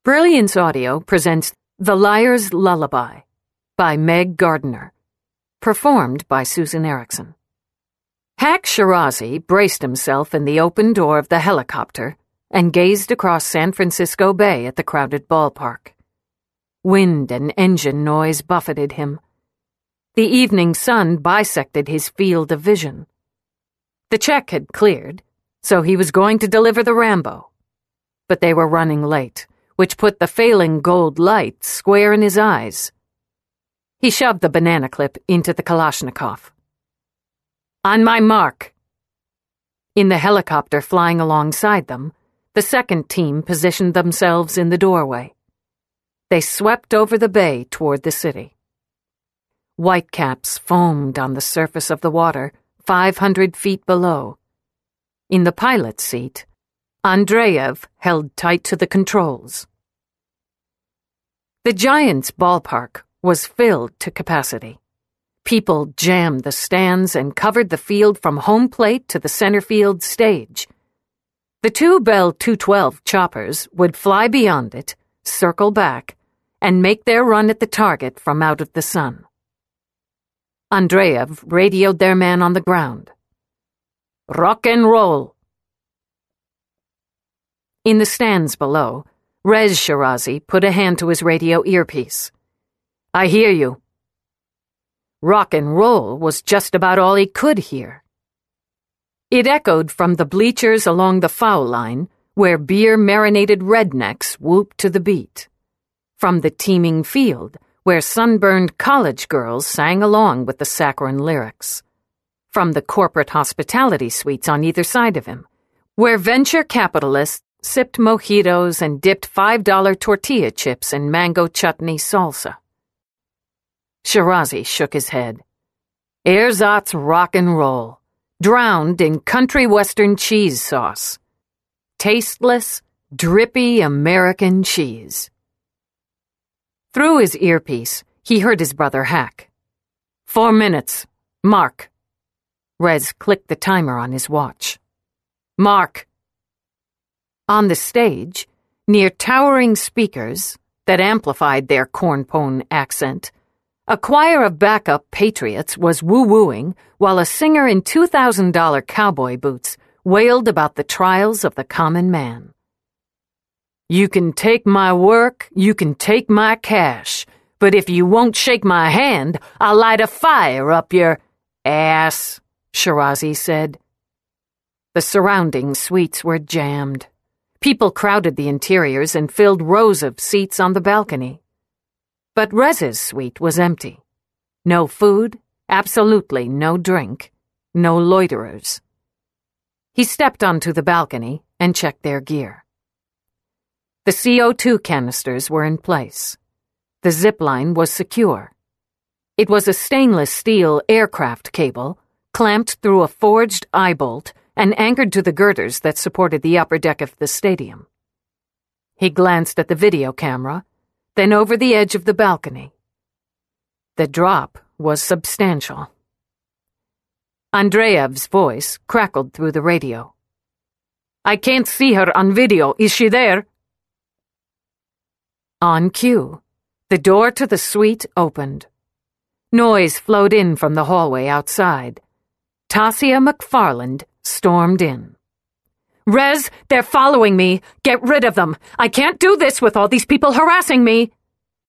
Brilliance Audio presents The Liar's Lullaby by Meg Gardiner, performed by Susan Erickson. Hack Shirazi braced himself in the open door of the helicopter and gazed across San Francisco Bay at the crowded ballpark. Wind and engine noise buffeted him. The evening sun bisected his field of vision. The check had cleared, so he was going to deliver the Rambo. But they were running late, which put the failing gold light square in his eyes. He shoved the banana clip into the Kalashnikov. On my mark. In the helicopter flying alongside them, the second team positioned themselves in the doorway. They swept over the bay toward the city. Whitecaps foamed on the surface of the water 500 feet below. In the pilot's seat, Andreev held tight to the controls. The Giants' ballpark was filled to capacity. People jammed the stands and covered the field from home plate to the center field stage. The two Bell 212 choppers would fly beyond it, circle back, and make their run at the target from out of the sun. Andreev radioed their man on the ground. Rock and roll. In the stands below, Rez Shirazi put a hand to his radio earpiece. I hear you. Rock and roll was just about all he could hear. It echoed from the bleachers along the foul line, where beer-marinated rednecks whooped to the beat. From the teeming field, where sunburned college girls sang along with the saccharine lyrics. From the corporate hospitality suites on either side of him, where venture capitalists sipped mojitos and dipped $5 tortilla chips in mango chutney salsa. Shirazi shook his head. Ersatz rock and roll, drowned in country western cheese sauce. Tasteless, drippy American cheese. Through his earpiece, he heard his brother Hack. 4 minutes. Mark. Rez clicked the timer on his watch. Mark. On the stage, near towering speakers that amplified their cornpone accent, a choir of backup patriots was woo-wooing while a singer in $2,000 cowboy boots wailed about the trials of the common man. You can take my work, you can take my cash, but if you won't shake my hand, I'll light a fire up your ass, Shirazi said. The surrounding suites were jammed. People crowded the interiors and filled rows of seats on the balcony. But Rez's suite was empty. No food, absolutely no drink, no loiterers. He stepped onto the balcony and checked their gear. The CO2 canisters were in place. The zip line was secure. It was a stainless steel aircraft cable clamped through a forged eye bolt and anchored to the girders that supported the upper deck of the stadium. He glanced at the video camera, then over the edge of the balcony. The drop was substantial. Andreev's voice crackled through the radio. I can't see her on video. Is she there? On cue, the door to the suite opened. Noise flowed in from the hallway outside. Tasia McFarland stormed in. Rez, they're following me. Get rid of them. I can't do this with all these people harassing me.